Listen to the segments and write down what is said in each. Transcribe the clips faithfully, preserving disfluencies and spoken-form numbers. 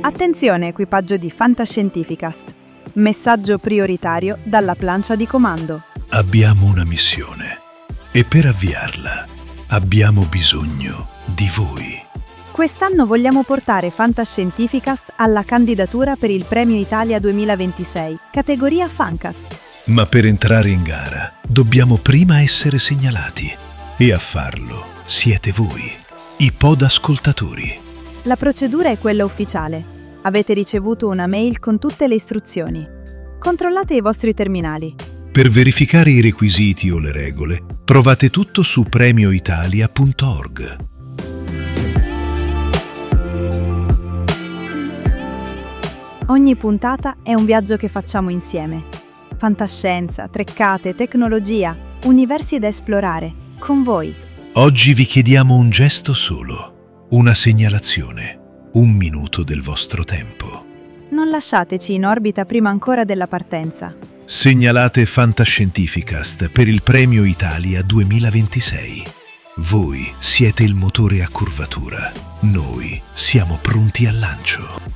Attenzione equipaggio di Fantascientificast. Messaggio prioritario dalla plancia di comando. Abbiamo una missione e per avviarla abbiamo bisogno di voi. Quest'anno vogliamo portare Fantascientificast alla candidatura per il Premio Italia duemilaventisei, categoria Fancast. Ma per entrare in gara dobbiamo prima essere segnalati e a farlo siete voi, i podascoltatori. La procedura è quella ufficiale. Avete ricevuto una mail con tutte le istruzioni. Controllate i vostri terminali. Per verificare i requisiti o le regole, trovate tutto su premio italia punto org. Ogni puntata è un viaggio che facciamo insieme. Fantascienza, treccate, tecnologia, universi da esplorare, con voi. Oggi vi chiediamo un gesto solo, una segnalazione, un minuto del vostro tempo. Non lasciateci in orbita prima ancora della partenza. Segnalate Fantascientificast per il Premio Italia duemilaventisei. Voi siete il motore a curvatura. Noi siamo pronti al lancio.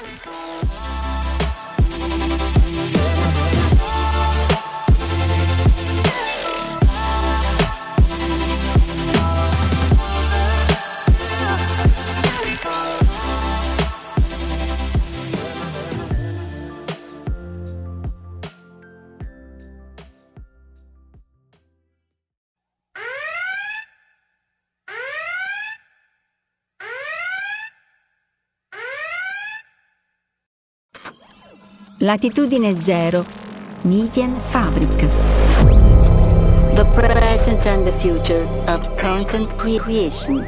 Latitudine zero, Medienfabrik. The present and the future of content creation.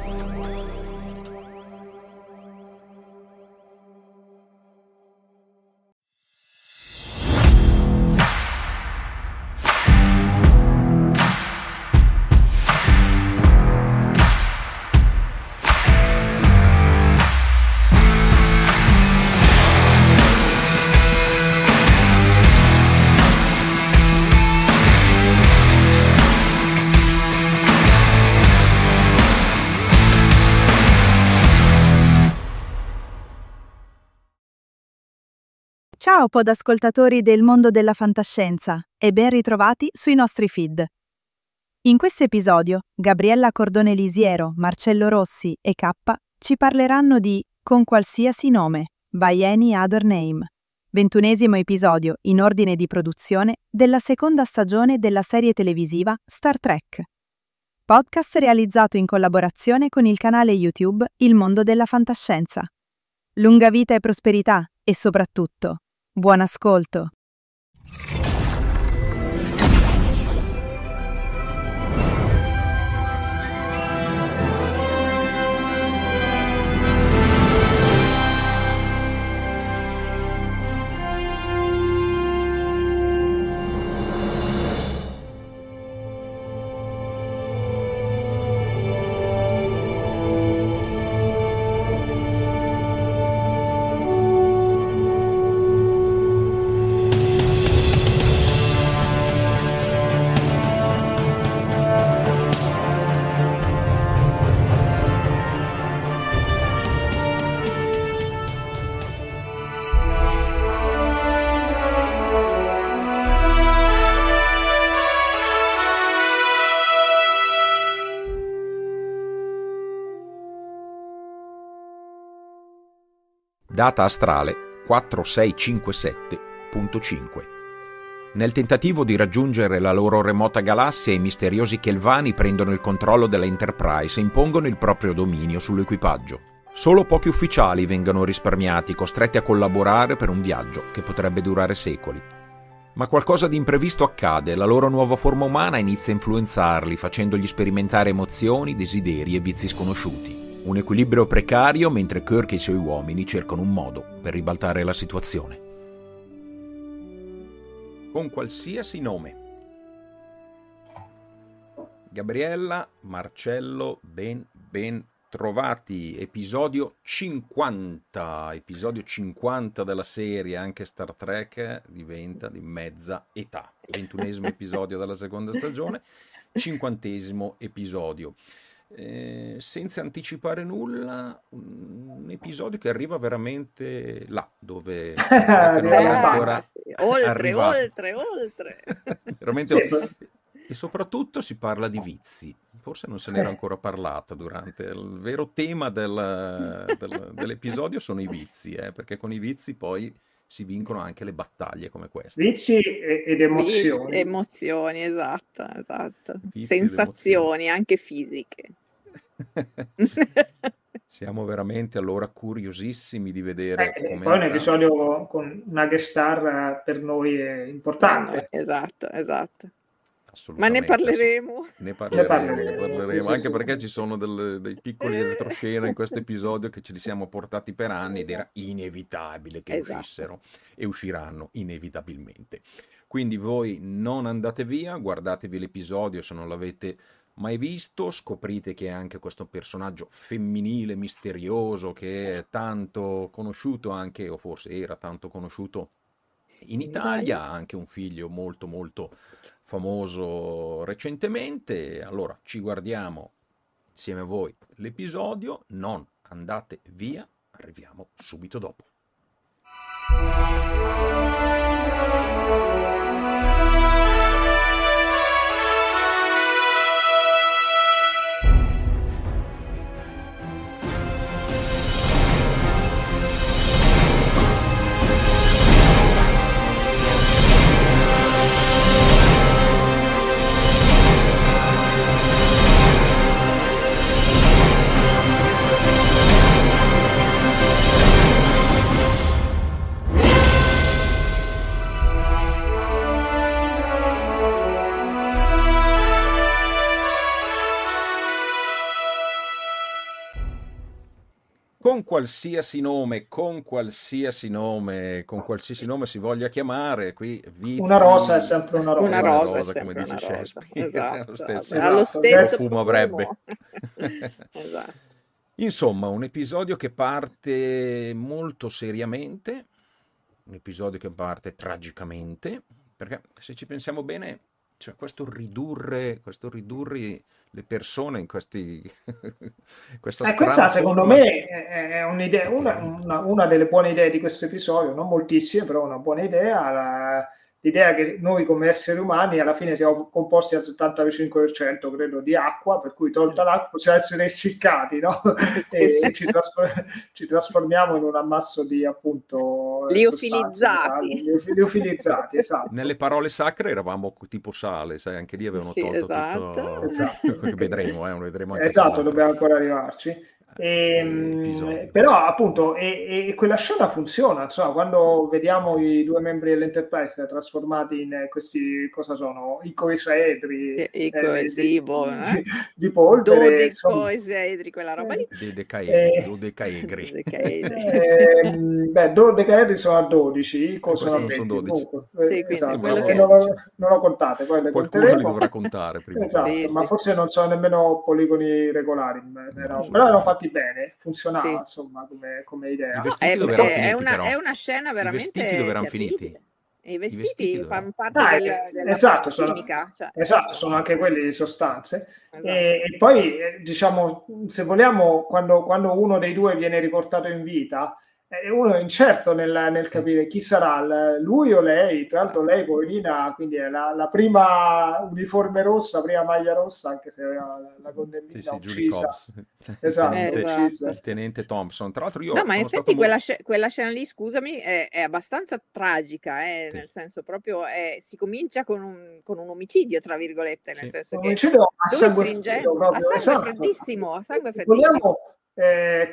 Ciao podascoltatori del mondo della fantascienza e ben ritrovati sui nostri feed. In questo episodio, Gabriella Cordone Lisiero, Marcello Rossi e K ci parleranno di Con qualsiasi nome, by any other name, ventunesimo episodio in ordine di produzione della seconda stagione della serie televisiva Star Trek. Podcast realizzato in collaborazione con il canale YouTube Il Mondo della Fantascienza. Lunga vita e prosperità e soprattutto buon ascolto! Data astrale quattro sei cinque sette punto cinque. Nel tentativo di raggiungere la loro remota galassia, i misteriosi Kelvani prendono il controllo della Enterprise e impongono il proprio dominio sull'equipaggio. Solo pochi ufficiali vengono risparmiati, costretti a collaborare per un viaggio che potrebbe durare secoli. Ma qualcosa di imprevisto accade, la loro nuova forma umana inizia a influenzarli, facendogli sperimentare emozioni, desideri e vizi sconosciuti. Un equilibrio precario mentre Kirk e i suoi uomini cercano un modo per ribaltare la situazione. Con qualsiasi nome. Gabriella, Marcello, ben ben trovati. Episodio cinquanta. Episodio cinquanta della serie, anche Star Trek diventa di mezza età. ventunesimo episodio della seconda stagione, cinquantesimo episodio. Eh, senza anticipare nulla, un episodio che arriva veramente là, dove che non era ancora Eh, sì. Oltre, arrivato. oltre, oltre. Veramente Sì, oltre. E soprattutto si parla di vizi. Forse non se n'era ancora parlato durante il vero tema del, del- dell'episodio sono i vizi, eh, perché con i vizi poi si vincono anche le battaglie come questa. vizi e- ed Vizi, emozioni. emozioni, esatto, esatto. Vizi ed Sensazioni anche fisiche. Siamo veramente allora curiosissimi di vedere Eh, come poi un andrà. episodio con una guest star eh, per noi è importante. Esatto, esatto. Ma Assolutamente, ne parleremo. Ne parleremo, parleremo, ne parleremo, sì, sì, anche sì. perché ci sono del- dei piccoli retroscena in questo episodio che ce li siamo portati per anni ed era inevitabile che Esatto. uscissero e usciranno inevitabilmente. Quindi voi non andate via, guardatevi l'episodio se non l'avete mai visto, scoprite che è anche questo personaggio femminile misterioso che è tanto conosciuto anche, o forse era tanto conosciuto in In Italia, Italia. ha anche un figlio molto molto famoso recentemente. Allora ci guardiamo insieme a voi l'episodio, non andate via, arriviamo subito dopo. Con qualsiasi nome, con qualsiasi nome, con qualsiasi nome si voglia chiamare, qui vizi... Una rosa è sempre una rosa. Una Una rosa, è rosa, sempre come dice una rosa. Shakespeare, Esatto, lo stesso- ha lo esatto. stesso profumo avrebbe. Esatto. Insomma, un episodio che parte molto seriamente, un episodio che parte tragicamente, perché se ci pensiamo bene, cioè questo ridurre, questo ridurre le persone in questi questa Eh, strana questa secondo forma me è è un'idea, è una, terribile. una- una delle buone idee di questo episodio, non moltissime, però una buona idea. la- L'idea che noi come esseri umani alla fine siamo composti al settantacinque per cento, credo, di acqua, per cui tolta l'acqua possiamo essere essiccati, no? E sì. ci, trasfor- ci trasformiamo in un ammasso di appunto Liofilizzati. sostanze vitali, liofilizzati, esatto. Nelle parole sacre eravamo tipo sale, sai, anche lì avevano Sì, tolto esatto. tutto. Esatto. Vedremo, eh, vedremo anche Esatto, con dobbiamo ancora arrivarci. Eh, Ehm, episodio. però appunto e, e quella scena funziona, insomma, quando vediamo i due membri dell'Enterprise trasformati in eh, questi, cosa sono, icoisaedri I- eh, ico- di, sì, boh, eh? di- di polvere, insomma. Dodecoesedri, quella roba lì. Dodecaedri, Eh, dodecaedri. Dodecaedri. Ehm, beh, dodecaedri sono a dodici, ico Eh, sono a questi sono venti, dodici. comunque, eh, Sì, quindi esatto, quello eh, che- non, lo, non lo contate, poi le Qualcuno li conteremo. dovrà contare prima o Esatto, poi. Sì, ma sì. forse non sono nemmeno poligoni regolari, No, però, sì. però erano fatti bene, funzionava Sì. insomma come, come idea. I vestiti È, dove erano è- è finiti, una, però? è una scena I veramente vestiti dove erano terribile. finiti? E I vestiti, vestiti dove fanno erano? parte Ah, del- eh, della esatto, parte sono, chimica. Cioè, esatto, sono anche quelli di sostanze. Esatto. E, e poi, eh, diciamo, se vogliamo, quando, quando uno dei due viene riportato in vita, eh, uno è incerto nel, nel capire chi sarà, l- lui o lei. Tra l'altro lei, poverina, quindi è la, la prima uniforme rossa, prima maglia rossa, anche se aveva la, la gonnellina Sì, sì, Julie uccisa. Cobbs, il Esatto, tenente, Esatto. uccisa. il tenente Thompson. Tra l'altro io No, ma in sono effetti stato quella, molto... sce- quella scena lì, scusami, è, è abbastanza tragica, eh, Sì. nel senso proprio è- si comincia con un, con un omicidio, tra virgolette, nel Sì. senso Un che omicidio a lui sangue stringe freddo a proprio, sangue esatto. freddissimo, a sangue Se freddissimo. vogliamo, eh,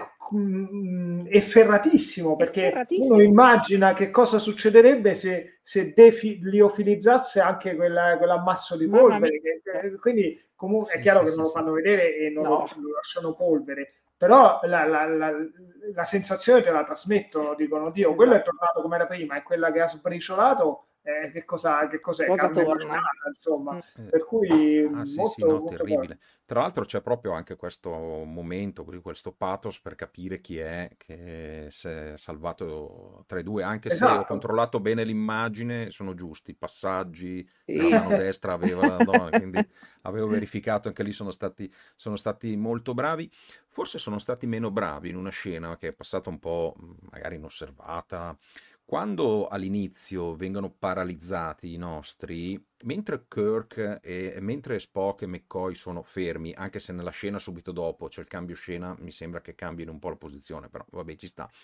mm, è ferratissimo, perché ferratissimo. uno immagina che cosa succederebbe se, se defi- liofilizzasse anche quella- quell'ammasso di Mamma polvere. che- che- quindi comunque è Sì, chiaro sì, che sì, non lo sì. fanno vedere e non No. lo, lo lasciano polvere, però la, la- la- la sensazione te la trasmettono, dicono Dio, quello è Esatto. tornato come era prima, e quella che ha sbriciolato eh, che cosa, che cos'è? Cosa Carne torna? cucinata, insomma. Mm. Per cui Ah molto, sì, sì, no, molto terribile. Tra l'altro c'è proprio anche questo momento, così, questo pathos per capire chi è che si è salvato tra i due, anche se ho esatto. controllato bene l'immagine, sono giusti, i passaggi, Sì, la mano sì. destra aveva la donna, quindi avevo verificato, anche lì sono stati, sono stati molto bravi. Forse sono stati meno bravi in una scena che è passata un po' mh, magari inosservata. Quando all'inizio vengono paralizzati i nostri, mentre Kirk e mentre Spock e McCoy sono fermi, anche se nella scena subito dopo c'è il cambio scena, mi sembra che cambino un po' la posizione, però vabbè, ci sta.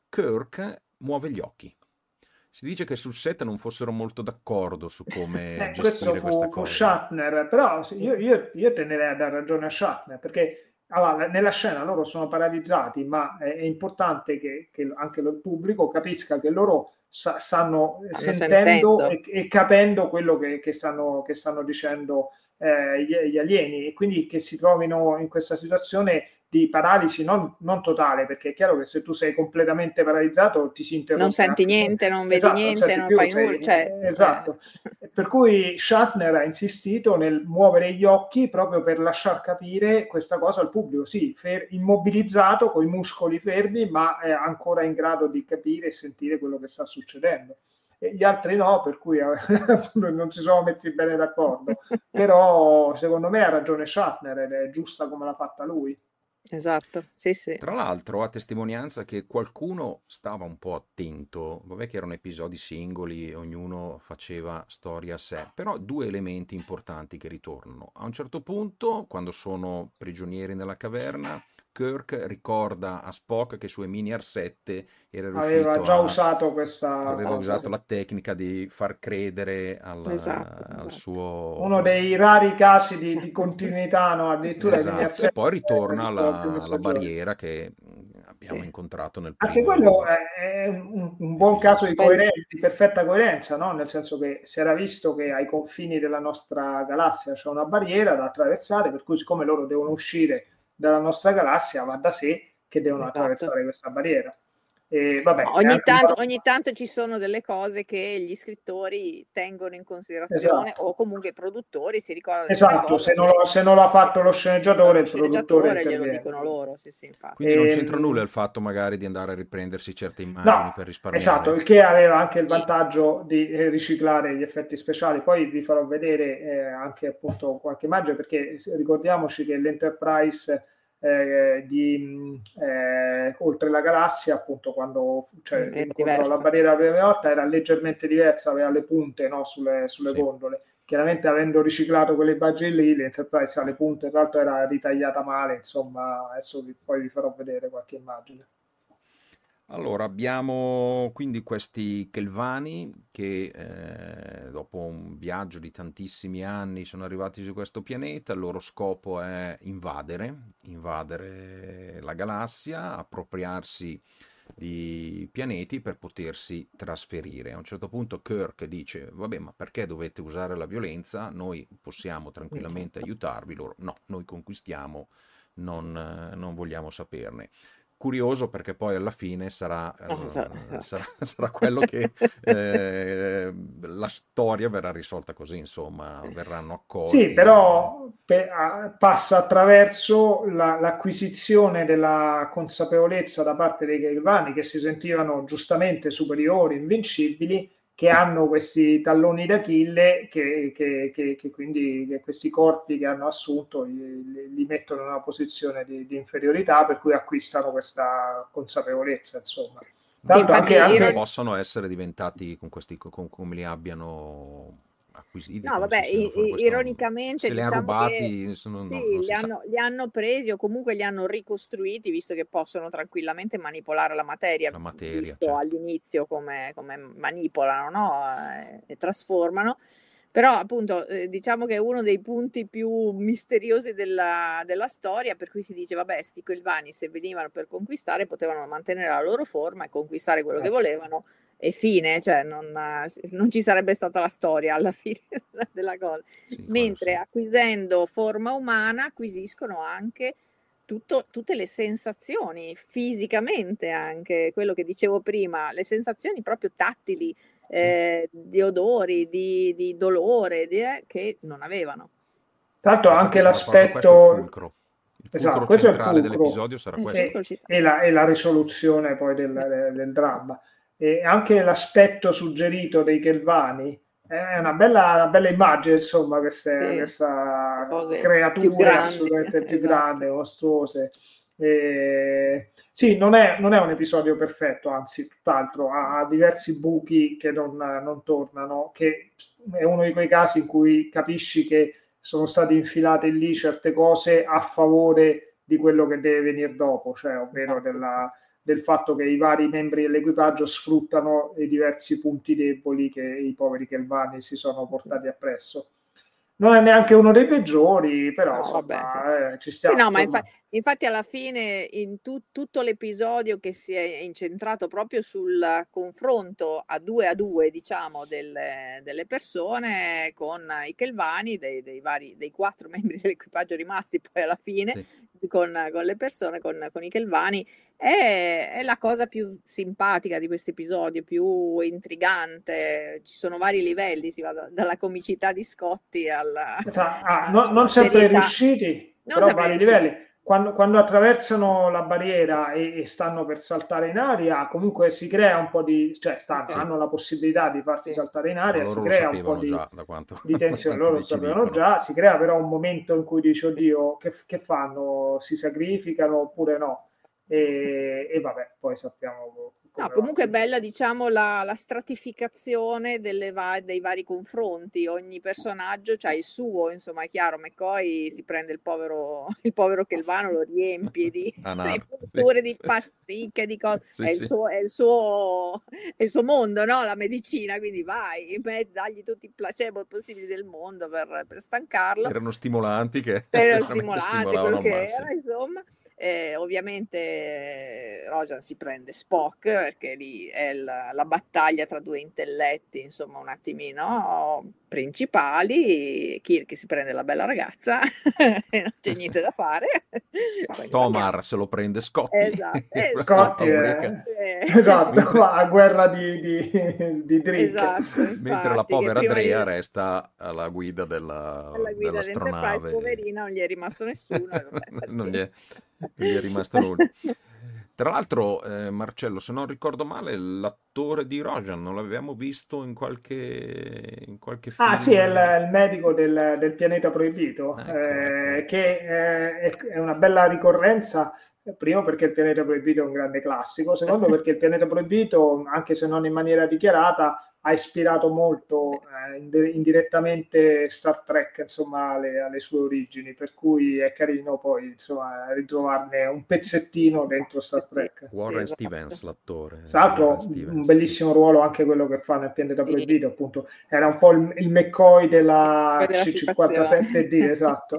Kirk muove gli occhi. Si dice che sul set non fossero molto d'accordo su come Eh, questo gestire questa fu, fu cosa. Shatner, però sì, io, io, io tenderei a dare ragione a Shatner, perché allora, nella scena loro sono paralizzati, ma è, è importante che, che anche il pubblico capisca che loro sa, stanno Stanno sentendo sentendo. e, e capendo quello che, che, stanno, che stanno dicendo eh, gli, gli alieni, e quindi che si trovino in questa situazione di paralisi non, non totale, perché è chiaro che se tu sei completamente paralizzato ti si interrompe Non senti anche- niente, non vedi esatto, non niente, senti non più, fai sei- nulla, cioè, eh, esatto. eh. Per cui Shatner ha insistito nel muovere gli occhi proprio per lasciar capire questa cosa al pubblico, sì, fer- immobilizzato, con i muscoli fermi, ma è ancora in grado di capire e sentire quello che sta succedendo. E gli altri no, per cui eh, non si sono messi bene d'accordo. Però secondo me ha ragione Shatner ed è giusta come l'ha fatta lui. Esatto, sì, sì. Tra l'altro, a testimonianza che qualcuno stava un po' attento, vabbè che erano episodi singoli, ognuno faceva storia a sé, però due elementi importanti che ritornano. A un certo punto, quando sono prigionieri nella caverna, Kirk ricorda a Spock che su Eminia R sette era Aveva riuscito già a... usato questa aveva cosa, usato sì. la tecnica di far credere al, Esatto, al esatto. suo... Uno dei rari casi di, di continuità, no? Addirittura Emilia Esatto, e R sette poi ritorna la più la, la stagioni. barriera che mh, abbiamo Sì. incontrato nel Anche primo quello è, è un, un buon episodio. caso di, Poi- coerenza, di perfetta coerenza, no? Nel senso che si era visto che ai confini della nostra galassia c'è una barriera da attraversare, per cui siccome loro devono uscire dalla nostra galassia, va da sé che devono Esatto. attraversare questa barriera. E vabbè, No, è ogni, anche un tanto, po'- ogni tanto ci sono delle cose che gli scrittori tengono in considerazione, Esatto. o comunque i produttori si ricordano di queste Esatto, cose, se non, lo, se non l'ha fatto lo sceneggiatore, lo il produttore sceneggiatore glielo interviene. dicono loro, sì, sì, infatti. Quindi non Ehm, c'entra nulla il fatto magari di andare a riprendersi certe immagini No, per risparmiare. esatto, il che aveva anche il vantaggio di eh, riciclare gli effetti speciali. Poi vi farò vedere eh, anche appunto qualche immagine, perché se- ricordiamoci che l'Enterprise eh, di mh, eh, Oltre la Galassia, appunto quando cioè, Mm, è incontrò la diversa. barriera P M otto, era leggermente diversa, aveva le punte, no, sulle, sulle Sì. gondole. Chiaramente avendo riciclato quelle immagini lì, l'Enterprise ha le punte, tra l'altro era ritagliata male, insomma, adesso vi, poi vi farò vedere qualche immagine. Allora, abbiamo quindi questi Kelvani che eh, dopo un viaggio di tantissimi anni sono arrivati su questo pianeta. Il loro scopo è invadere, invadere la galassia, appropriarsi di pianeti per potersi trasferire. A un certo punto Kirk dice: vabbè, ma perché dovete usare la violenza? Noi possiamo tranquillamente aiutarvi. Loro: no, noi conquistiamo, non, eh, non vogliamo saperne. Curioso perché poi alla fine sarà, eh, Esatto, esatto. sarà, sarà quello che eh, la storia verrà risolta così, insomma, verranno accolti. Sì, però pe- a- passa attraverso la- l'acquisizione della consapevolezza da parte dei Kelvani, che si sentivano giustamente superiori, invincibili, che hanno questi talloni d'Achille, che, che- che- che quindi che questi corpi che hanno assunto li, li mettono in una posizione di, di inferiorità, per cui acquistano questa consapevolezza, insomma. Tanto infatti anche, io anche- non- possono essere diventati con questi, con come li abbiano acquisiti. No, come vabbè, si siano i- fuori i- questo- ironicamente se li hanno diciamo rubati, che sono- sì, non- non li, si sa. hanno, li hanno presi o comunque li hanno ricostruiti, visto che possono tranquillamente manipolare la materia, La materia, visto certo. all'inizio come, come manipolano, no? Eh, e trasformano. Però appunto eh, diciamo che è uno dei punti più misteriosi della, della storia, per cui si dice, vabbè, sti Kelvani se venivano per conquistare potevano mantenere la loro forma e conquistare quello che volevano, e fine, cioè non, non ci sarebbe stata la storia alla fine della cosa. Sì, quello Mentre sì. acquisendo forma umana acquisiscono anche tutto, tutte le sensazioni, fisicamente anche, quello che dicevo prima, le sensazioni proprio tattili, eh, di odori, di, di dolore, di, eh, che non avevano. Tra l'altro anche l'aspetto... Il fulcro. Il fulcro esatto, questo centrale è il fulcro. dell'episodio sarà questo. E, e, la, e la risoluzione poi del, del, del dramma. E anche l'aspetto suggerito dei Kelvani è una bella, una bella immagine, insomma, queste, sì, questa creatura assolutamente più esatto. grande, mostruose. E, sì, non è, non è un episodio perfetto, anzi, tutt'altro, ha, ha diversi buchi che non, non tornano, che è uno di quei casi in cui capisci che sono state infilate lì certe cose a favore di quello che deve venire dopo, cioè ovvero della, del fatto che i vari membri dell'equipaggio sfruttano i diversi punti deboli che i poveri Kelvani si sono portati appresso. Non è neanche uno dei peggiori, però no, insomma, vabbè, sì. eh, ci stiamo. Sì, no, ma infa- infatti alla fine in tu- tutto l'episodio che si è incentrato proprio sul confronto a due a due, diciamo, delle, delle persone con i Kelvani, dei, dei vari dei quattro membri dell'equipaggio rimasti poi alla fine, sì. con, con le persone, con, con i Kelvani, è, è la cosa più simpatica di questo episodio, più intrigante. Ci sono vari livelli, si va da, dalla comicità di Scotti alla... Esatto. Ah, no, non sempre riusciti, non però vari riusciti. livelli. Quando, quando attraversano la barriera e, e stanno per saltare in aria, comunque si crea un po' di... cioè stanno, sì. hanno la possibilità di farsi sì. saltare in aria, si crea un po' di, già, da quanto, di tensione, loro lo sapevano già, si crea però un momento in cui dici, oddio, che, che fanno? Si sacrificano oppure no? E, e vabbè, poi sappiamo... No, comunque è bella, diciamo, la, la stratificazione delle va- dei vari confronti. Ogni personaggio c'ha il suo, insomma, è chiaro, McCoy si prende il povero, il povero Kelvano, lo riempie di, di punture, di pasticche, di cose. Sì, è, sì. Il suo, è, il suo, è il suo mondo, no? La medicina, quindi vai, dagli tutti i placebo possibili del mondo per, per stancarlo. Erano stimolanti che... Erano stimolanti, quello che era, insomma. Eh, ovviamente Rojan si prende Spock perché lì è la, la battaglia tra due intelletti, insomma, un attimino principali. Kirk si prende la bella ragazza e non c'è niente da fare. Tomar se lo prende Scotty. Esatto, eh, Scotty è... esatto, a guerra di, di, di Drake. Esatto, infatti, mentre la povera Drea di... resta alla guida della, alla guida dell'astronave. Poverina, non gli è rimasto nessuno. non, gli è, non gli è rimasto nulla. Tra l'altro, eh, Marcello, se non ricordo male, l'attore di Rojan non l'avevamo visto in qualche, in qualche film. Ah sì, è il, il medico del, del pianeta proibito, ecco, eh, ecco. che eh, è una bella ricorrenza, primo perché il pianeta proibito è un grande classico, secondo perché il pianeta proibito, anche se non in maniera dichiarata, ha ispirato molto eh, indirettamente Star Trek, insomma, alle, alle sue origini, per cui è carino poi, insomma, ritrovarne un pezzettino dentro Star Trek. Warren Stevens, l'attore. Tra l'altro, un bellissimo ruolo anche quello che fa nel pianeta proibito, appunto, era un po' il, il McCoy della, della C cinquantasette D, esatto.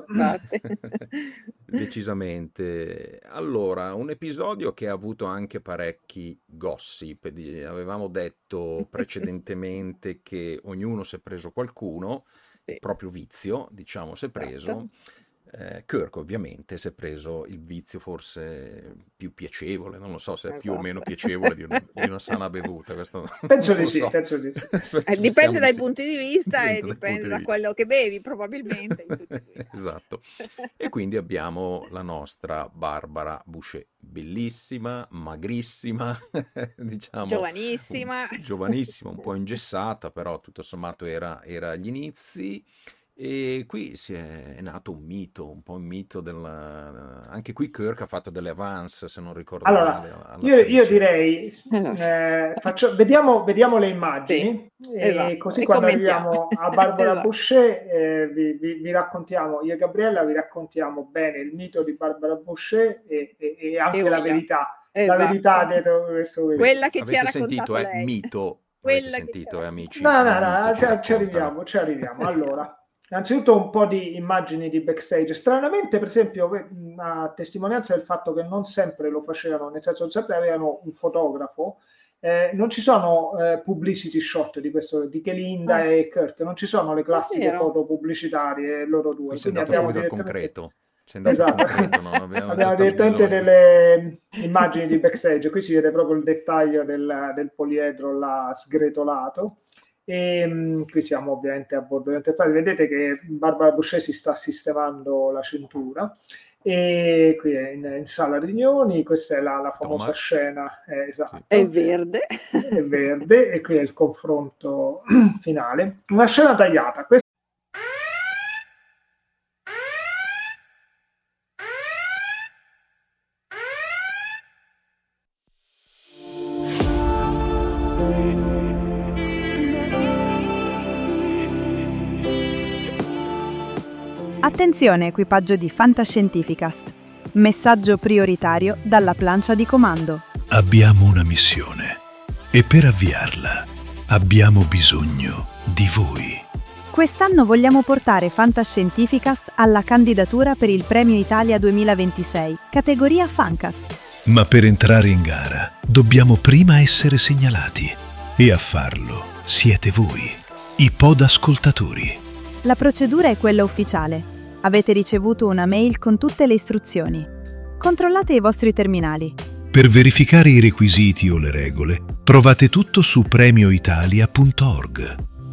Decisamente. Allora, un episodio che ha avuto anche parecchi gossip. Avevamo detto precedentemente che ognuno si è preso qualcuno, sì. il proprio vizio, diciamo, si è preso. Eh, Kirk ovviamente si è preso il vizio forse più piacevole, non lo so se è più o meno piacevole di, un, di una sana bevuta. Questo penso di sì, so. penso di sì. Eh, dipende dai sì. punti di vista dipende e dipende da quello che bevi probabilmente. In tutti esatto. E quindi abbiamo la nostra Barbara Boucher, bellissima, magrissima, diciamo, giovanissima, un, giovanissima, un po' ingessata, però tutto sommato era, era agli inizi. E qui si è, è nato un mito, un po' un mito della... Anche qui Kirk ha fatto delle avance, se non ricordo allora, male. Io, io direi, eh, faccio, vediamo, vediamo le immagini, sì, e esatto. così e quando arriviamo a Barbara esatto. Boucher eh, vi, vi, vi raccontiamo, io e Gabriella vi raccontiamo bene il mito di Barbara Boucher e, e, e anche e la verità, esatto. la verità dietro questo video. Quella che avete ci ha sentito raccontato è lei. mito, Quella avete sentito, eh, amici? No, no, no, ci, ci arriviamo, ci arriviamo. Allora... Innanzitutto un po' di immagini di backstage. Stranamente, per esempio, a testimonianza del fatto che non sempre lo facevano, nel senso non sempre avevano un fotografo, eh, non ci sono eh, publicity shot di questo, di Kelinda ah. e Kirk, non ci sono le classiche foto pubblicitarie loro due. Quindi andiamo direttamente... concreto. C'è andato Esatto. completo, no? Abbiamo, Abbiamo direttamente delle immagini di backstage, qui si vede proprio il dettaglio del, del poliedro là sgretolato. E um, qui siamo ovviamente a bordo dell'Enterprise. Vedete che Barbara Boucher si sta sistemando la cintura. E qui è in, in sala riunioni, questa è la, la famosa Thomas. scena, eh, esatto. È verde. È verde, e qui è il confronto finale. Una scena tagliata. Questa Attenzione, equipaggio di Fantascientificast. Messaggio prioritario dalla plancia di comando. Abbiamo una missione e per avviarla abbiamo bisogno di voi. Quest'anno vogliamo portare Fantascientificast alla candidatura per il Premio Italia duemilaventisei, categoria Fancast. Ma per entrare in gara dobbiamo prima essere segnalati e a farlo siete voi, i podascoltatori. La procedura è quella ufficiale. Avete ricevuto una mail con tutte le istruzioni. Controllate i vostri terminali. Per verificare i requisiti o le regole, trovate tutto su premio italia punto org.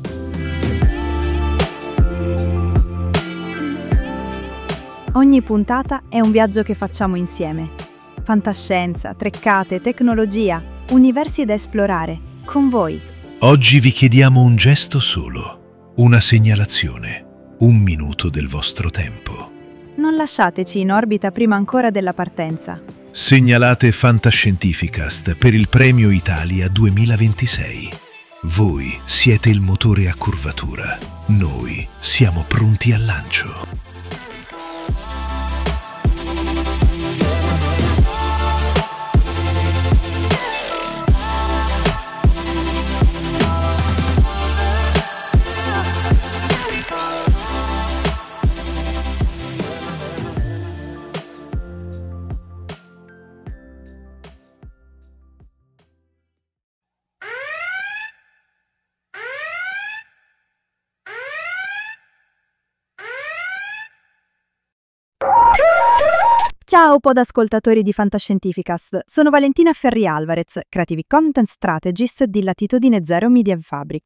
Ogni puntata è un viaggio che facciamo insieme. Fantascienza, treccate, tecnologia, universi da esplorare, con voi. Oggi vi chiediamo un gesto solo, una segnalazione, un minuto del vostro tempo. Non lasciateci in orbita prima ancora della partenza. Segnalate Fantascientificast per il Premio Italia duemilaventisei. Voi siete il motore a curvatura. Noi siamo pronti al lancio. Ciao podascoltatori di Fantascientificast, sono Valentina Ferri Alvarez, Creative Content Strategist di Latitudine Zero Media Fabric.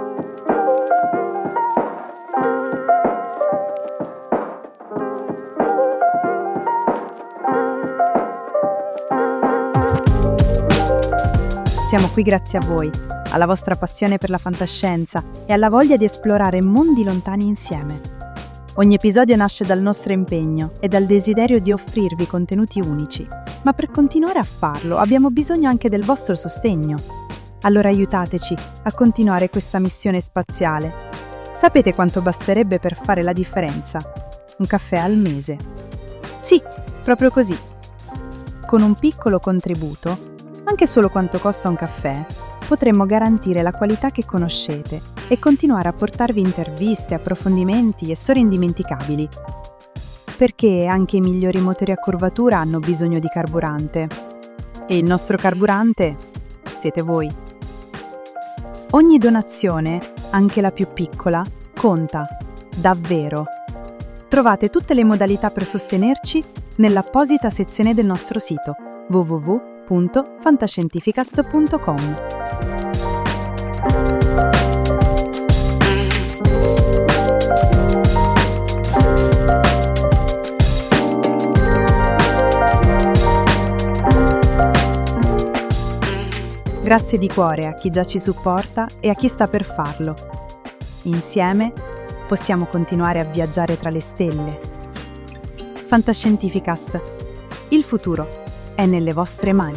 Siamo qui grazie a voi, alla vostra passione per la fantascienza e alla voglia di esplorare mondi lontani insieme. Ogni episodio nasce dal nostro impegno e dal desiderio di offrirvi contenuti unici, ma per continuare a farlo abbiamo bisogno anche del vostro sostegno. Allora aiutateci a continuare questa missione spaziale. Sapete quanto basterebbe per fare la differenza? Un caffè al mese. Sì, proprio così. Con un piccolo contributo, anche solo quanto costa un caffè, potremmo garantire la qualità che conoscete e continuare a portarvi interviste, approfondimenti e storie indimenticabili. Perché anche i migliori motori a curvatura hanno bisogno di carburante. E il nostro carburante siete voi. Ogni donazione, anche la più piccola, conta, davvero. Trovate tutte le modalità per sostenerci nell'apposita sezione del nostro sito w w w punto fantascientificast punto com. Grazie di cuore a chi già ci supporta e a chi sta per farlo. Insieme possiamo continuare a viaggiare tra le stelle. Fantascientificast. Il futuro è nelle vostre mani.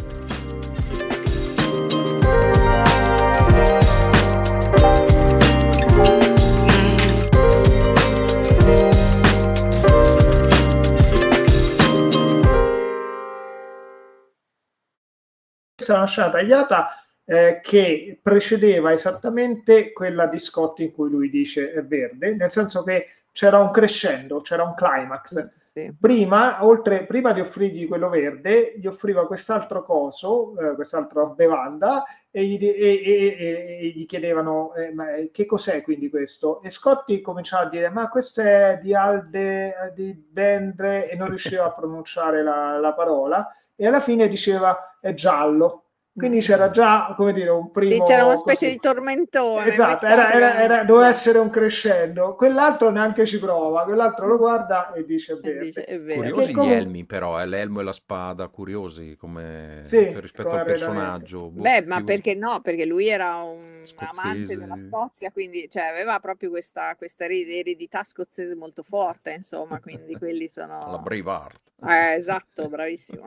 Questa è una scena tagliata eh, che precedeva esattamente quella di Scott in cui lui dice è verde, nel senso che c'era un crescendo, c'era un climax. Sì. Prima, oltre, prima di offrirgli quello verde, gli offriva quest'altro coso, eh, quest'altra bevanda, e gli, e, e, e, e gli chiedevano eh, ma che cos'è quindi questo? E Scotty cominciava a dire ma questo è di Alde, di Bendre, e non riusciva a pronunciare la, la parola, e alla fine diceva è giallo. Quindi c'era già, come dire, un primo... Sì, c'era una specie così. di tormentone. Esatto, era, era, era, doveva essere un crescendo. Quell'altro neanche ci prova, quell'altro lo guarda e dice verde. Dice, è vero. Curiosi com- gli elmi però, eh, l'elmo e la spada, curiosi come Sì, cioè, rispetto come al personaggio. boh, Beh, ma più perché no? Perché lui era un scozzese. amante della Scozia, quindi cioè, aveva proprio questa, questa eredità scozzese molto forte, insomma, quindi quelli sono... La Braveheart. Eh, esatto, bravissimo.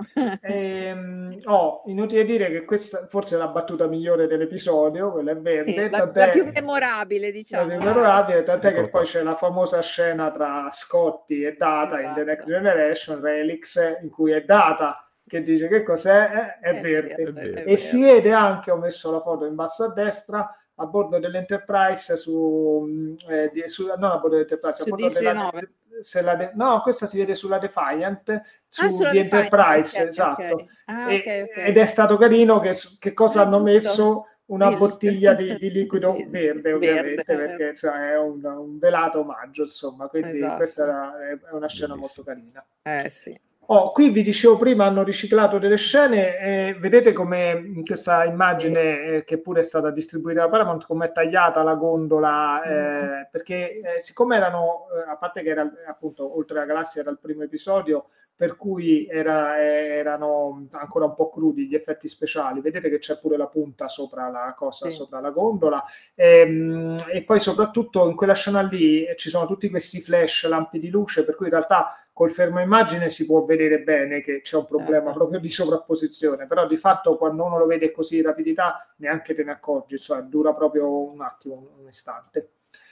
Ehm, oh, inutile dire che questa forse è la battuta migliore dell'episodio, quella è verde, Sì, la, tant'è, la più memorabile, la diciamo. più memorabile, tant'è Eccolo che poi qua. c'è la famosa scena tra Scotty e Data in The Esatto. Next Generation, Relix, in cui è Data che dice che cos'è, è, è È verde. vero, È vero. è E vero. si vede anche, ho messo la foto in basso a destra, a bordo dell'Enterprise su, eh, di, su non a bordo dell'Enterprise, Su a bordo della, D S nove. se la de- no, questa si vede sulla Defiant, su Ah, sulla di Defiant, Enterprise, ok, esatto. ok. Ah, E- ok, ok. Ed è stato carino che, che cosa Ah, hanno giusto. messo una Sì, bottiglia di, di liquido Sì, verde, ovviamente, verde. perché cioè, è un, un velato omaggio, insomma, quindi Esatto. questa era- è una scena Bellissimo. molto carina. Eh sì. Oh, qui vi dicevo prima hanno riciclato delle scene e vedete come in questa immagine eh, che pure è stata distribuita da Paramount come è tagliata la gondola eh, perché eh, siccome erano eh, a parte che era appunto Oltre la galassia era il primo episodio per cui era, eh, erano ancora un po' crudi gli effetti speciali, vedete che c'è pure la punta sopra la cosa, Sì. sopra la gondola ehm, e poi soprattutto in quella scena lì eh, ci sono tutti questi flash, lampi di luce, per cui in realtà col fermo immagine si può vedere bene che c'è un problema Certo. proprio di sovrapposizione, però di fatto quando uno lo vede così in rapidità neanche te ne accorgi, cioè dura proprio un attimo, un, un istante.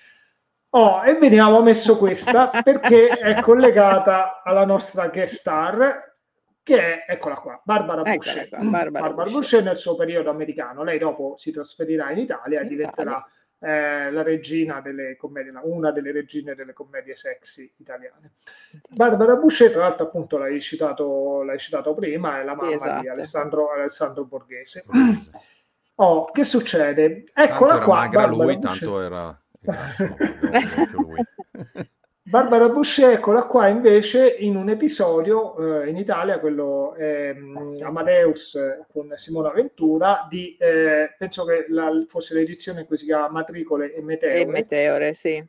Oh, e veniamo messo questa perché è collegata alla nostra guest star, che è, eccola qua, Barbara Eccola Boucher. qua, Barbara Barbara Boucher. Boucher nel suo periodo americano, lei dopo si trasferirà in Italia e In diventerà eh, la regina delle commedie, una delle regine delle commedie sexy italiane. Barbara Boucher, tra l'altro, appunto l'hai citato, l'hai citato prima, è la mamma esatto. di Alessandro, Alessandro Borghese. Borghese. Oh, che succede? Tanto Eccola era qua. magra Barbara lui, Boucher. tanto era grasso, grasso lui. Barbara Boucher, eccola qua invece in un episodio eh, in Italia, quello ehm, Amadeus con Simona Ventura, di, eh, penso che la, fosse l'edizione in cui si chiama Matricole e Meteore, E Meteore, sì.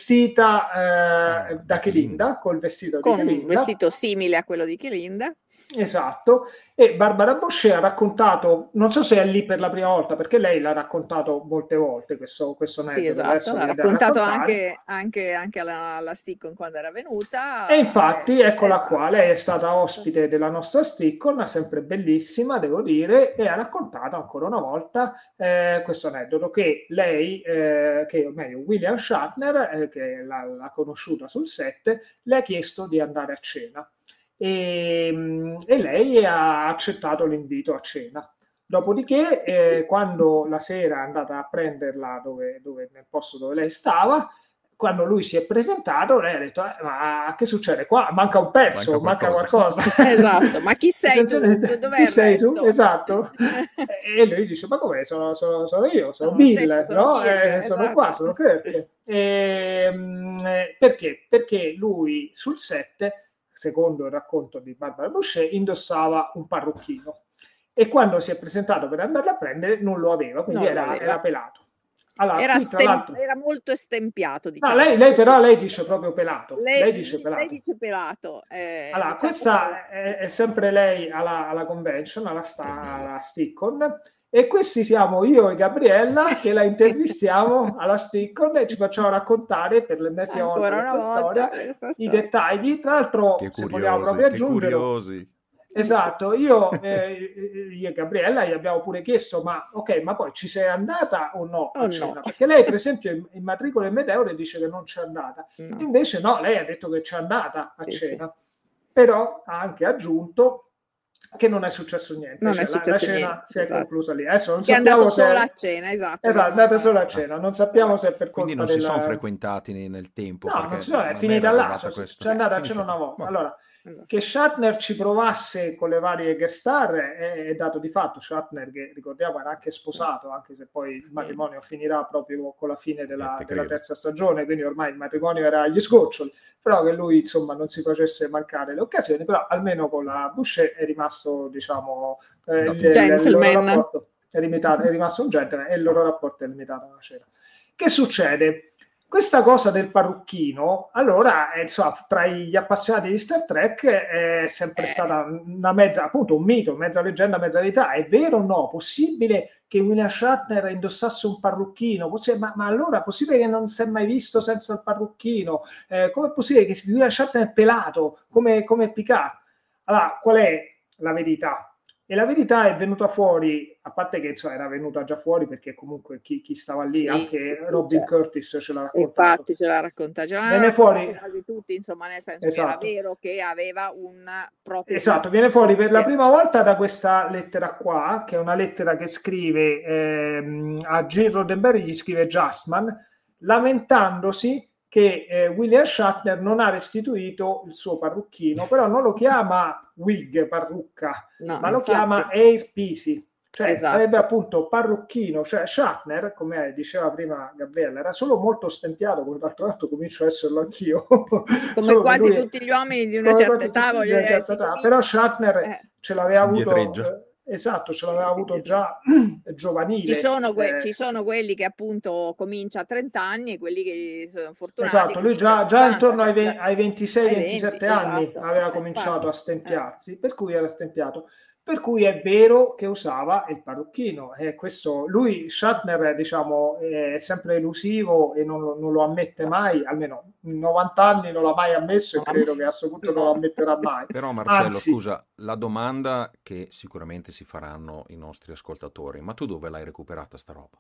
vestita eh, Ah, da di Chelinda, col vestito Con di un Chelinda. vestito simile a quello di Chelinda. Esatto, e Barbara Boucher ha raccontato, non so se è lì per la prima volta, perché lei l'ha raccontato molte volte questo, questo Sì, aneddoto. esatto, adesso l'ha viene da raccontato raccontare. anche, anche, anche alla, alla Stickon quando era venuta. E infatti, Eh, eccola esatto. qua, lei è stata ospite della nostra Stickon, sempre bellissima, devo dire, e ha raccontato ancora una volta eh, questo aneddoto che lei, eh, che meglio William Shatner, eh, che l'ha, l'ha conosciuta sul set, le ha chiesto di andare a cena. E, e lei ha accettato l'invito a cena. Dopodiché, eh, quando la sera è andata a prenderla dove, dove, nel posto dove lei stava, quando lui si è presentato, lei ha detto: eh, ma che succede qua? Manca un pezzo, manca, Manca qualcosa. qualcosa. Esatto, ma chi sei tu? Dov'è Chi il sei resto? tu? Esatto. E lui dice: ma come? Sono, sono, sono io, sono Sono Bill, stesso, sono no? Kirk, Eh, sono esatto. qua, sono Kirk. E, perché? Perché lui sul set, secondo il racconto di Barbara Boucher, indossava un parrucchino e quando si è presentato per andarla a prendere non lo aveva, quindi Non era, l'aveva. era pelato. Allora, Era, qui, tra stem- l'altro, era molto estempiato, no, diciamo. lei, lei però lei dice proprio pelato. Lei, Lei dice pelato. lei dice pelato. eh, Allora, diciamo questa che- è, è sempre lei alla, alla convention, alla, sta, alla Stickon, e questi siamo io e Gabriella che la intervistiamo alla Stickon e ci facciamo raccontare per l'ennesima volta Ancora una questa volta storia, questa i storia. dettagli. Tra l'altro, Che se vogliamo curiosi, proprio che aggiungere, curiosi. esatto, io, eh, io e Gabriella gli abbiamo pure chiesto, ma ok, ma poi ci sei andata o no a Oh, cena? no. Perché lei, per esempio, in, in Matricole e Meteore dice che non c'è andata. No. Invece no, lei ha detto che c'è andata a Sì, cena. Però ha anche aggiunto che non è successo niente, Non cioè, è la, la successo cena niente, si è esatto. conclusa lì. Adesso non Che è sappiamo andato se solo a cena, esatto. esatto, è non- andato solo a cena, non sappiamo se per Quindi colpa non si sono della... frequentati ne- nel tempo, No, perché non si sono, a è me finita era là, arrivata cioè, questa... c'è andata a Finisce cena lì. una volta. Vabbè. Allora, Esatto. che Shatner ci provasse con le varie guest star è, è dato di fatto. Shatner, che ricordiamo era anche sposato, anche se poi il matrimonio finirà proprio con la fine della, Eh, te della credo. terza stagione, quindi ormai il matrimonio era agli sgoccioli, però che lui insomma non si facesse mancare le occasioni, però almeno con la Boucher è rimasto, diciamo, eh, il, il- il loro Gentleman. rapporto è, limitato, è rimasto un gentleman e il loro rapporto è limitato a una cena. Che succede? Questa cosa del parrucchino, allora, eh, insomma, tra gli appassionati di Star Trek è sempre Eh. stata una mezza, appunto, un mito, mezza leggenda, mezza verità. È vero o no? Possibile che William Shatner indossasse un parrucchino? Possi- ma, ma allora è possibile che non si è mai visto senza il parrucchino? Eh, com'è possibile che William Shatner è pelato come, come Picard? Allora, qual è la verità? E la verità è venuta fuori, a parte che insomma, era venuta già fuori perché comunque chi, chi stava lì, Sì, anche sì, sì, Robin certo. Curtis ce l'ha raccontato. Infatti ce l'ha raccontata, ce l'hanno Viene raccontato fuori- quasi tutti, insomma, nel senso che Esatto. era vero che aveva una protesi. Esatto, viene fuori per la prima volta da questa lettera qua, che è una lettera che scrive ehm, a Gene Roddenberry, gli scrive Justman, lamentandosi che eh, William Shatner non ha restituito il suo parrucchino, però non lo chiama wig, parrucca, No, ma lo infatti. chiama hairpiece, cioè Esatto. sarebbe appunto parrucchino, cioè Shatner, come diceva prima Gabriella, era solo molto stempiato, come d'altro canto comincio a esserlo anch'io. Come Solo che quasi lui- tutti gli uomini di una come certa quasi età, tutti di voglio una dire, certa si età. comincia- Però Shatner Eh. ce l'aveva Si avuto indietreggia. eh, esatto, ce l'aveva Sì, sì, avuto sì, già giovanile. Ci sono, que- eh, ci sono quelli che appunto comincia a trenta anni e quelli che sono fortunati. Esatto, lui comincia a già, già sessanta, intorno ai, ve- cioè, ai ventisei ai ventisette venti, anni esatto. aveva Eh, cominciato infatti. a stempiarsi, per cui era stempiato. Per cui è vero che usava il parrucchino. E questo, lui, Shatner, diciamo, è sempre elusivo e non, lo- non lo ammette mai, almeno in novanta anni non l'ha mai ammesso e No, credo che a questo punto no. non lo ammetterà mai. Però Marcello, Anzi, scusa, la domanda che sicuramente si faranno i nostri ascoltatori, ma tu dove l'hai recuperata sta roba?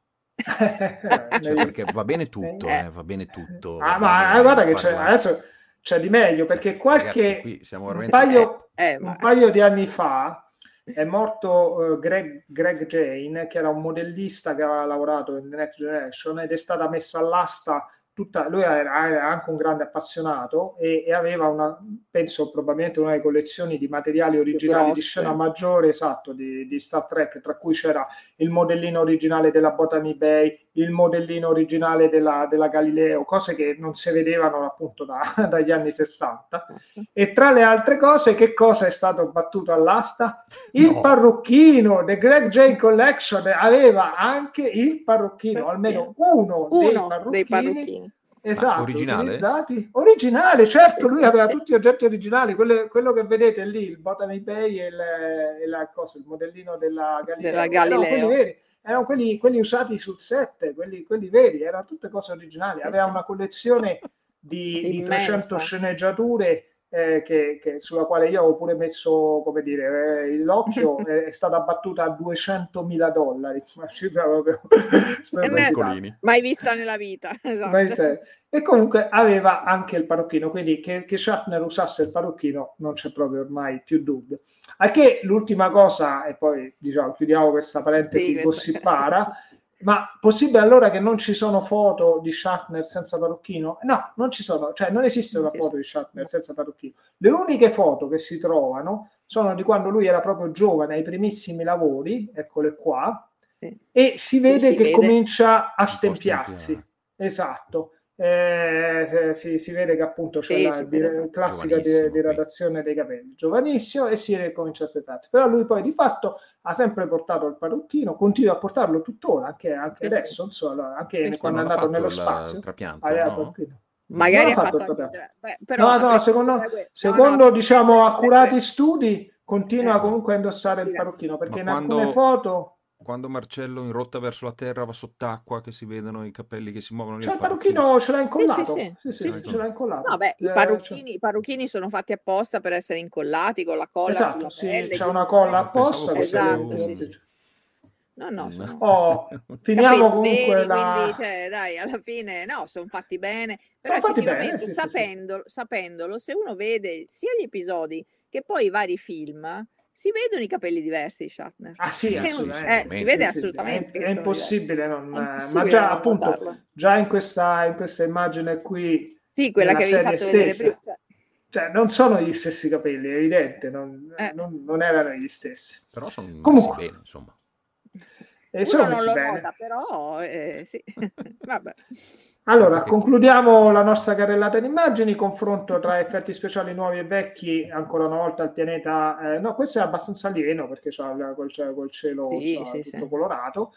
Cioè, perché va bene tutto, Eh. eh, va bene tutto. Ah, va ma bene eh, guarda che c'è, parlare. adesso c'è di meglio, perché Cioè, qualche ragazzi, qui siamo un, veramente- paio, Eh, ma- un paio di anni fa è morto eh, Greg, Greg Jane, che era un modellista che aveva lavorato in The Next Generation ed è stata messa all'asta tutta, lui era, era anche un grande appassionato e, e aveva una, penso probabilmente una delle collezioni di materiali originali di grosse. scena maggiore, esatto, di, di Star Trek, tra cui c'era il modellino originale della Botany Bay, il modellino originale della, della Galileo, cose che non si vedevano appunto da, dagli anni sessanta. E tra le altre cose, che cosa è stato battuto all'asta? Il No. parrucchino, The Greg Jane Collection aveva anche il parrucchino, almeno uno, dei Uno parrucchini, dei parrucchini. esatto, originale? utilizzati. Originale, certo, lui aveva Sì. tutti gli oggetti originali, quelle- quello che vedete lì, il Botany Bay e il, e la cosa, il modellino della Galileo, Della erano Galileo. quelli veri, erano quelli, quelli usati sul set, quelli, quelli veri, erano tutte cose originali, Sì, aveva sì. una collezione di, di Immensa. trecento sceneggiature eh, che, che- sulla quale io avevo pure messo, come dire, eh, l'occhio, è, è stata battuta a duecentomila dollari, una cifra proprio spropositata. Piccolini. Mai vista nella vita. Esatto. Ma in serio. E comunque aveva anche il parrucchino, quindi che, che Shatner usasse il parrucchino non c'è proprio ormai più dubbio. Anche l'ultima cosa, e poi diciamo chiudiamo questa parentesi Sì, questa- gossipara, ma possibile allora che non ci sono foto di Shatner senza parrucchino? No, non ci sono, cioè non esiste una Non foto di Shatner senza parrucchino. Le uniche foto che si trovano sono di quando lui era proprio giovane, ai primissimi lavori, eccole qua, Sì. e si vede si che vede. comincia a Un po' stempiarsi. stempiare. Esatto. Eh, eh, si, si vede che appunto c'è Sì, la si di- vede. classica di- Giovanissimo, diradazione dei capelli, giovanissimo, e si comincia a stempiarsi. Però lui poi di fatto ha sempre portato il parrucchino, continua a portarlo tuttora, anche, anche Sì, sì. adesso, insomma, anche Sì, sì. quando è Non l'ha andato fatto nello il- spazio. il trapianto, aveva il no? parrucchino. Magari Non ha ha fatto fatto il anche trapianto. tra- beh, però No, a no, prescindere secondo, da que- secondo no, no, diciamo sempre- accurati studi continua Eh. comunque a indossare il Sì. parrucchino, perché Ma in alcune quando- foto Quando Marcello in rotta verso la terra va sott'acqua, che si vedono i capelli che si muovono lì, c'è il parrucchino, ce l'ha incollato. Sì, sì, Sì, sì. sì, Sì, sì. ce l'ha incollato. No, beh, i Eh, parrucchini, i parrucchini sono fatti apposta per essere incollati con la colla Esatto, sulla sì, pelle. c'è quindi una non colla è- apposta che Esatto, si sì, vede. sì. No, no, sono Oh, finiamo capelli comunque veri, la... quindi, cioè, dai, alla fine, no, sono fatti bene, però Sono fatti effettivamente, bene, sì, sì, sì. sapendolo, sapendolo, se uno vede sia gli episodi che poi i vari film, si vedono i capelli diversi di Shatner. Ah sì, assolutamente. Eh, si vede sì, assolutamente. Sì, che è, sono impossibile non, è impossibile ma già non appunto notarlo. già in questa, in questa immagine qui, sì, quella che avevi serie fatto vedere stessa, prima. cioè non sono gli stessi capelli, è evidente, non, Eh. non, non erano gli stessi. Però sono messi Comunque, bene, insomma. E Uno non lo bene. nota, però eh, sì. Vabbè. Allora, Certo che... concludiamo la nostra carrellata di immagini, confronto tra effetti speciali nuovi e vecchi, ancora una volta il pianeta, eh, no, questo è abbastanza alieno perché c'ha col, col cielo sì, c'ha sì, tutto sì. colorato,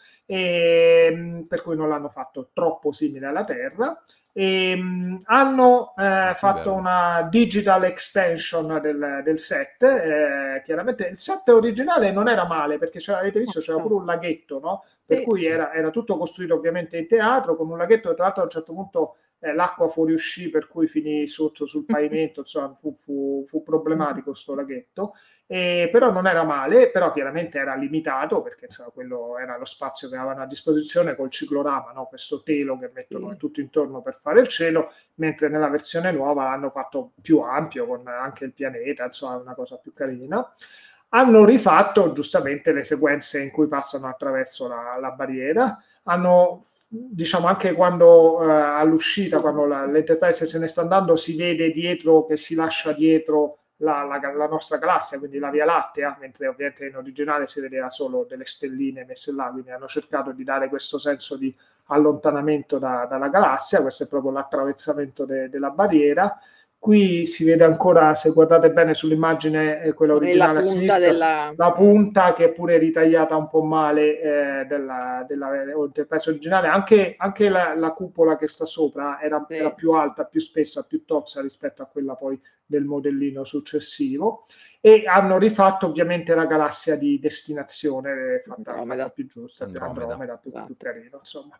e, per cui non l'hanno fatto troppo simile alla Terra. E, mh, hanno eh, fatto bello. una digital extension del, del set, eh, chiaramente il set originale non era male perché avete visto c'era pure un laghetto, no? Per sì. cui era, era tutto costruito ovviamente in teatro con un laghetto, tra l'altro a un certo punto eh, l'acqua fuoriuscì per cui finì sotto sul pavimento, insomma fu, fu, fu problematico sto laghetto, e, però non era male, però chiaramente era limitato perché insomma, quello era lo spazio che avevano a disposizione col ciclorama, no? Questo telo che mettono sì. tutto intorno per fare il cielo, mentre nella versione nuova l'hanno fatto più ampio con anche il pianeta, insomma una cosa più carina. Hanno rifatto giustamente le sequenze in cui passano attraverso la, la barriera, hanno diciamo anche quando eh, all'uscita, quando la, l'Enterprise se ne sta andando, si vede dietro che si lascia dietro la, la, la nostra galassia, quindi la Via Lattea, mentre ovviamente in originale si vedeva solo delle stelline messe là, quindi hanno cercato di dare questo senso di allontanamento da, dalla galassia, questo è proprio l'attraversamento de, della barriera. Qui si vede ancora, se guardate bene sull'immagine, eh, quella originale a sinistra, della... la punta che è pure ritagliata un po' male eh, della, della, del pezzo originale. Anche, anche la, la cupola che sta sopra era, sì. era più alta, più spessa, più tozza rispetto a quella poi del modellino successivo. E hanno rifatto ovviamente la galassia di destinazione, fatta, fatta più giusta, Andromeda, Andromeda più, esatto. più carino, insomma.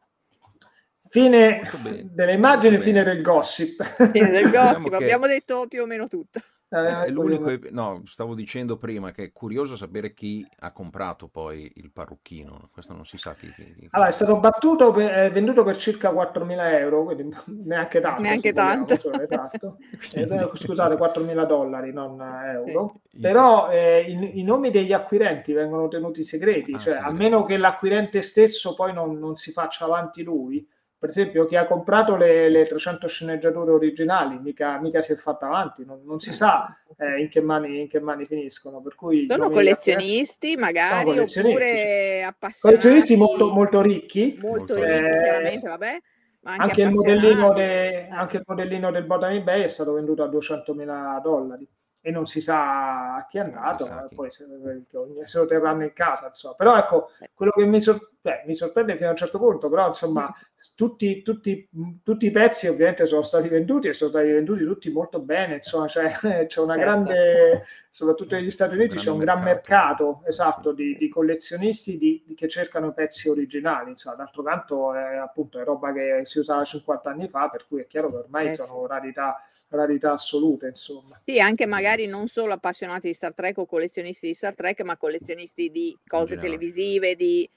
Fine bene, delle immagini, fine del gossip. Fine del gossip, che... abbiamo detto più o meno tutto. Eh, è l'unico, no, stavo dicendo prima che è curioso sapere chi ha comprato poi il parrucchino, questo non si sa chi. chi, chi... Allora, è stato battuto per, è venduto per circa quattromila euro, quindi neanche tanto. Neanche tanto. Vogliamo, esatto. eh, scusate, quattromila dollari, non euro. Sì. Però eh, i, i nomi degli acquirenti vengono tenuti segreti, ah, cioè segreti. A meno che l'acquirente stesso poi non, non si faccia avanti lui. Per esempio, chi ha comprato le, le trecento sceneggiature originali mica, mica si è fatta avanti, non, non si sa eh, in, che mani, in che mani finiscono. Per cui sono collezionisti, magari, sono collezionisti, oppure appassionati. Collezionisti molto, molto ricchi. Molto ricchi, eh, chiaramente, vabbè. Ma anche, anche, il modellino de, anche il modellino del Botany Bay è stato venduto a duecentomila dollari. E non si sa a chi è andato, chi. Poi se, se lo terranno in casa, insomma. Però ecco, quello che mi, sor- beh, mi sorprende fino a un certo punto, però insomma, tutti, tutti, tutti i pezzi ovviamente sono stati venduti e sono stati venduti tutti molto bene, insomma, cioè, c'è una grande, soprattutto negli Stati Uniti c'è un gran mercato, mercato esatto, di, di collezionisti di, di che cercano pezzi originali, insomma. D'altro canto è appunto è roba che si usava cinquanta anni fa, per cui è chiaro che ormai eh, sono sì. rarità rarità assolute, insomma. Sì, anche magari non solo appassionati di Star Trek o collezionisti di Star Trek, ma collezionisti di cose televisive, di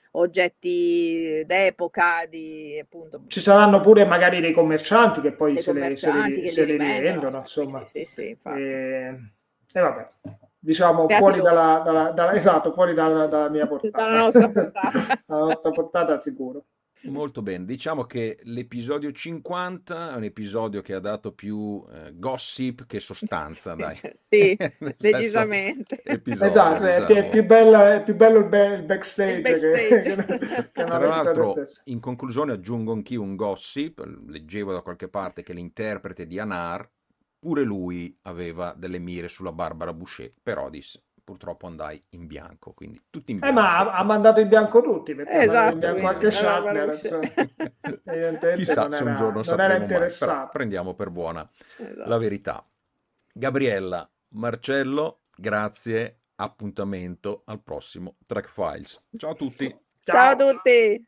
oggetti d'epoca, di appunto. Ci saranno pure magari dei commercianti che poi dei se, le, se, li, che se li li rivendono, insomma. Quindi, sì, sì, infatti. E, e vabbè, diciamo Grazie fuori dalla, dalla, dalla, esatto, fuori dalla, dalla mia portata. Dalla nostra portata. Dalla nostra portata sicuro. Molto bene, diciamo che l'episodio cinquanta è un episodio che ha dato più eh, gossip che sostanza, dai. Sì, decisamente. Episodio, esatto, diciamo. è, più bello, è più bello il, be- il backstage, il backstage. Che, che, che Tra l'altro, in conclusione aggiungo anch'io un gossip, leggevo da qualche parte che l'interprete di Anar, pure lui aveva delle mire sulla Barbara Boucher, però disse purtroppo andai in bianco, quindi tutti in bianco. Eh, ma ha, ha mandato in bianco tutti, perché esatto, in bianco anche Shatner. Chissà se un giorno sapremo mai, però prendiamo per buona esatto. la verità. Gabriella, Marcello, grazie, appuntamento al prossimo Trek Files. Ciao a tutti. Ciao, Ciao a tutti.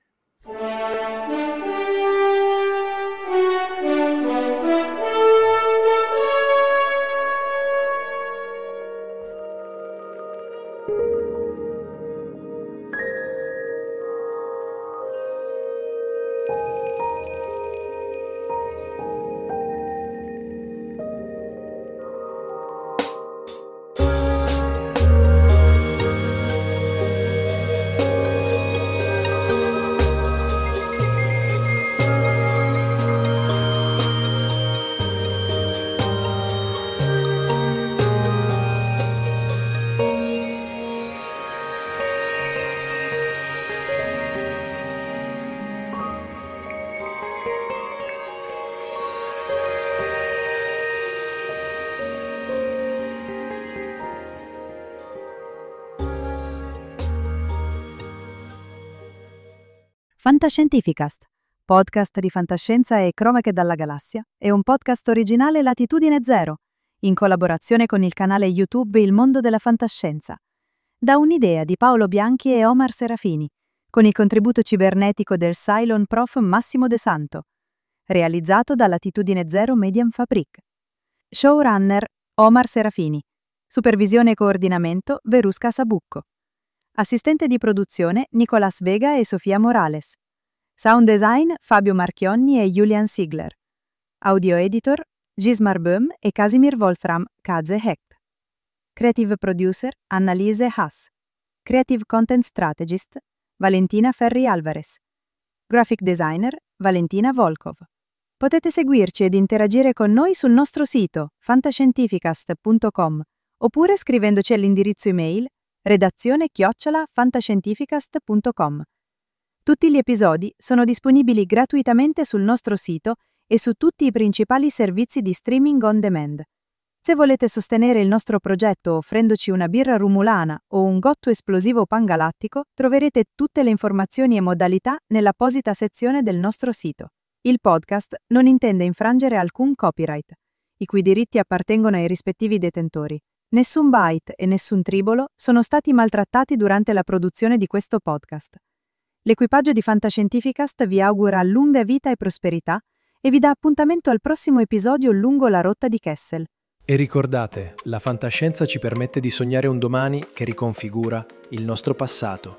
Fantascientificast, podcast di fantascienza e cronache dalla galassia, è un podcast originale Latitudine Zero, in collaborazione con il canale YouTube Il Mondo della Fantascienza, da un'idea di Paolo Bianchi e Omar Serafini, con il contributo cibernetico del Cylon Prof Massimo De Santo, realizzato da Latitudine Zero Medium Fabric. Showrunner Omar Serafini, supervisione e coordinamento Verusca Sabucco. Assistente di produzione Nicolas Vega e Sofia Morales. Sound design Fabio Marchionni e Julian Ziegler. Audio editor Gismar Böhm e Casimir Wolfram Kaze Hecht. Creative producer Annalise Haas. Creative content strategist Valentina Ferri Alvarez. Graphic designer Valentina Volkov. Potete seguirci ed interagire con noi sul nostro sito fantascientificast punto com oppure scrivendoci all'indirizzo email redazione chiocciola fantascientificast punto com. Tutti gli episodi sono disponibili gratuitamente sul nostro sito e su tutti i principali servizi di streaming on demand. Se volete sostenere il nostro progetto offrendoci una birra rumulana o un gotto esplosivo pangalattico, troverete tutte le informazioni e modalità nell'apposita sezione del nostro sito. Il podcast non intende infrangere alcun copyright, i cui diritti appartengono ai rispettivi detentori. Nessun byte e nessun tribolo sono stati maltrattati durante la produzione di questo podcast. L'equipaggio di Fantascientificast vi augura lunga vita e prosperità e vi dà appuntamento al prossimo episodio lungo la rotta di Kessel. E ricordate, la fantascienza ci permette di sognare un domani che riconfigura il nostro passato.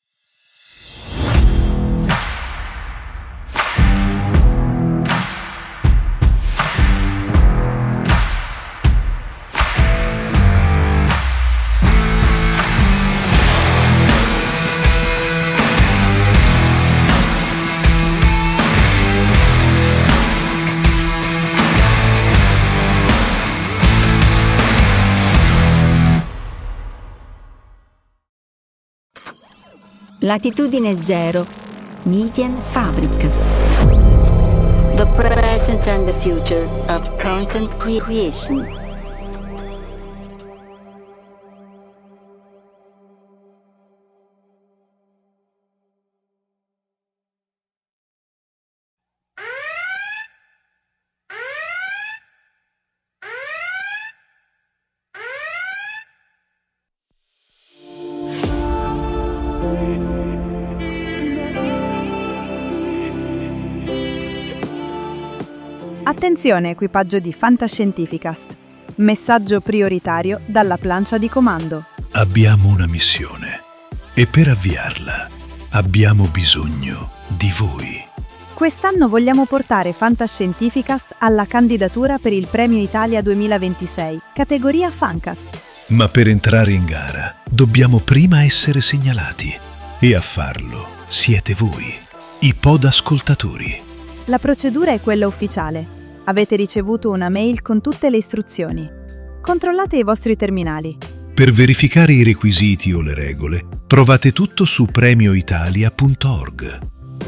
Latitudine Zero, Medium Fabric. The present and the future of content creation. Attenzione equipaggio di Fantascientificast. Messaggio prioritario dalla plancia di comando. Abbiamo una missione e per avviarla abbiamo bisogno di voi. Quest'anno vogliamo portare Fantascientificast alla candidatura per il Premio Italia duemilaventisei, categoria Fancast. Ma per entrare in gara dobbiamo prima essere segnalati e a farlo siete voi, i podascoltatori. La procedura è quella ufficiale. Avete ricevuto una mail con tutte le istruzioni. Controllate i vostri terminali. Per verificare i requisiti o le regole, trovate tutto su premio italia punto org.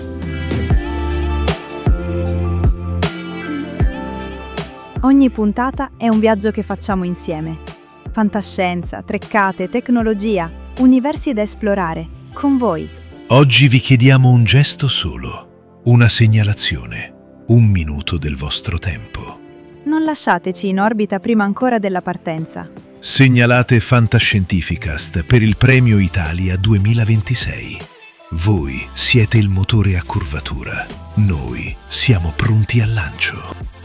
Ogni puntata è un viaggio che facciamo insieme. Fantascienza, treccate, tecnologia, universi da esplorare, con voi. Oggi vi chiediamo un gesto solo, una segnalazione. Un minuto del vostro tempo. Non lasciateci in orbita prima ancora della partenza. Segnalate Fantascientificast per il Premio Italia duemilaventisei. Voi siete il motore a curvatura. Noi siamo pronti al lancio.